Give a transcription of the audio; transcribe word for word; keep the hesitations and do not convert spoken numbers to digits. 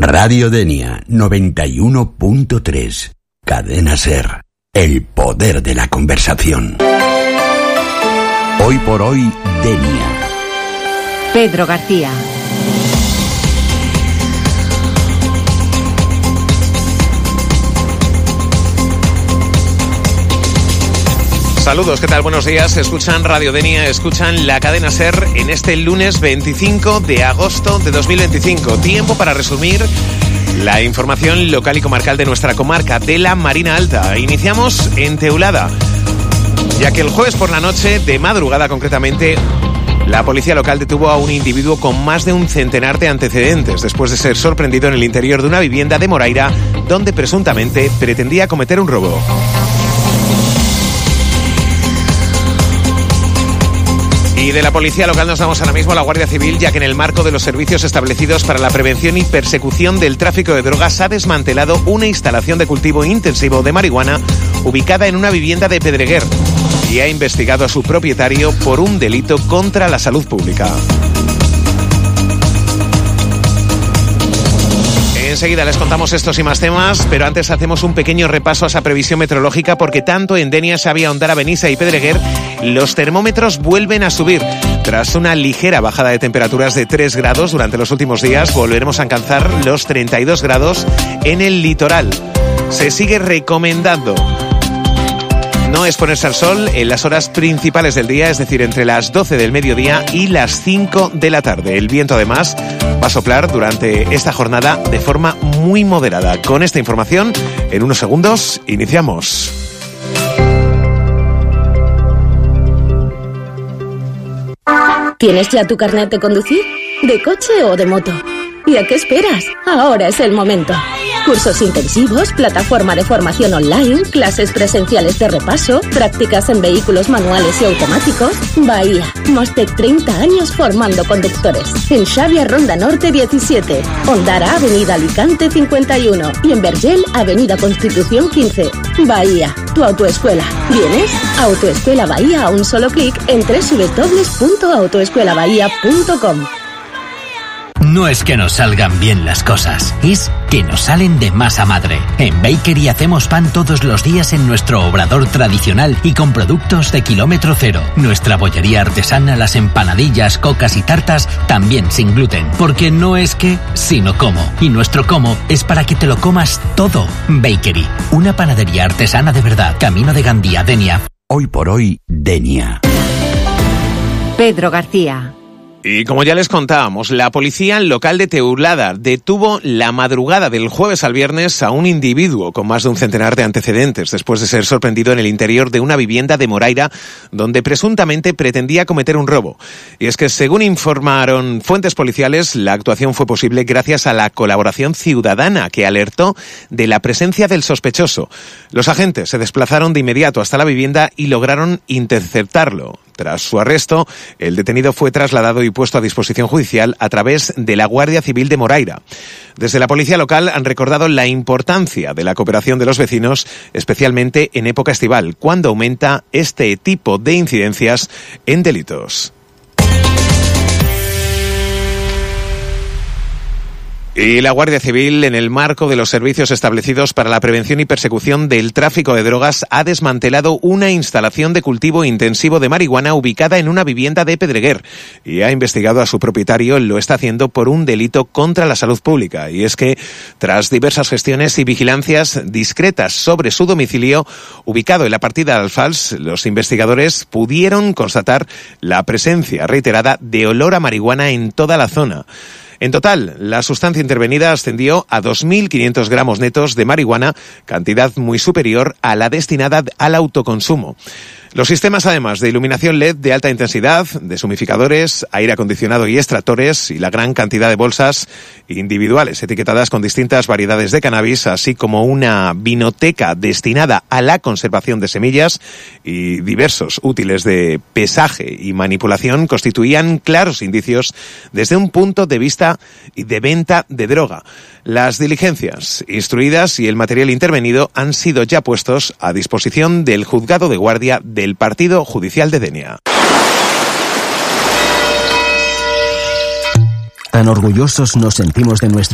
Radio Denia noventa y uno punto tres. Cadena SER. El poder de la conversación. Hoy por hoy, Denia. Pedro García. Saludos, ¿qué tal? Buenos días. Escuchan Radio Denia, escuchan la cadena SER en este lunes veinticinco de agosto de dos mil veinticinco. Tiempo para resumir la información local y comarcal de nuestra comarca de la Marina Alta. Iniciamos en Teulada, ya que el jueves por la noche, de madrugada concretamente, la policía local detuvo a un individuo con más de un centenar de antecedentes después de ser sorprendido en el interior de una vivienda de Moraira, donde presuntamente pretendía cometer un robo. Y de la policía local nos damos ahora mismo a la Guardia Civil, ya que en el marco de los servicios establecidos para la prevención y persecución del tráfico de drogas ha desmantelado una instalación de cultivo intensivo de marihuana ubicada en una vivienda de Pedreguer y ha investigado a su propietario por un delito contra la salud pública. Enseguida les contamos estos y más temas, pero antes hacemos un pequeño repaso a esa previsión meteorológica, porque tanto en Denia, Xavia, Ondara, Benissa y Pedreguer los termómetros vuelven a subir. Tras una ligera bajada de temperaturas de tres grados durante los últimos días, volveremos a alcanzar los treinta y dos grados en el litoral. Se sigue recomendando no exponerse al sol en las horas principales del día, es decir, entre las doce del mediodía y las cinco de la tarde. El viento, además, va a soplar durante esta jornada de forma muy moderada. Con esta información, en unos segundos, iniciamos. ¿Tienes ya tu carnet de conducir? ¿De coche o de moto? ¿Y a qué esperas? Ahora es el momento. Cursos intensivos, plataforma de formación online, clases presenciales de repaso, prácticas en vehículos manuales y automáticos. Bahía, más de treinta años formando conductores. En Xavia, Ronda Norte diecisiete, Ondara, Avenida Alicante cincuenta y uno y en Vergel, Avenida Constitución quince. Bahía, tu autoescuela. ¿Vienes? Autoescuela Bahía a un solo clic en doble u doble u doble u punto autoescuela bahía punto com. No es que nos salgan bien las cosas, es que nos salen de masa madre. En Bakery hacemos pan todos los días en nuestro obrador tradicional y con productos de kilómetro cero. Nuestra bollería artesana, las empanadillas, cocas y tartas, también sin gluten. Porque no es que, sino cómo. Y nuestro cómo es para que te lo comas todo. Bakery, una panadería artesana de verdad. Camino de Gandía, Denia. Hoy por hoy, Denia. Pedro García. Y como ya les contábamos, la policía local de Teulada detuvo la madrugada del jueves al viernes a un individuo con más de un centenar de antecedentes después de ser sorprendido en el interior de una vivienda de Moraira, donde presuntamente pretendía cometer un robo. Y es que, según informaron fuentes policiales, la actuación fue posible gracias a la colaboración ciudadana que alertó de la presencia del sospechoso. Los agentes se desplazaron de inmediato hasta la vivienda y lograron interceptarlo. Tras su arresto, el detenido fue trasladado y puesto a disposición judicial a través de la Guardia Civil de Moraira. Desde la policía local han recordado la importancia de la cooperación de los vecinos, especialmente en época estival, cuando aumenta este tipo de incidencias en delitos. Y la Guardia Civil, en el marco de los servicios establecidos para la prevención y persecución del tráfico de drogas, ha desmantelado una instalación de cultivo intensivo de marihuana ubicada en una vivienda de Pedreguer y ha investigado a su propietario. Lo está haciendo por un delito contra la salud pública. Y es que, tras diversas gestiones y vigilancias discretas sobre su domicilio, ubicado en la partida de Alfals, los investigadores pudieron constatar la presencia reiterada de olor a marihuana en toda la zona. En total, la sustancia intervenida ascendió a dos mil quinientos gramos netos de marihuana, cantidad muy superior a la destinada al autoconsumo. Los sistemas, además de iluminación L E D de alta intensidad, deshumificadores, aire acondicionado y extractores, y la gran cantidad de bolsas individuales etiquetadas con distintas variedades de cannabis, así como una vinoteca destinada a la conservación de semillas y diversos útiles de pesaje y manipulación, constituían claros indicios desde un punto de vista de venta de droga. Las diligencias instruidas y el material intervenido han sido ya puestos a disposición del Juzgado de Guardia del Partido Judicial de Denia. Tan orgullosos nos sentimos de nuestra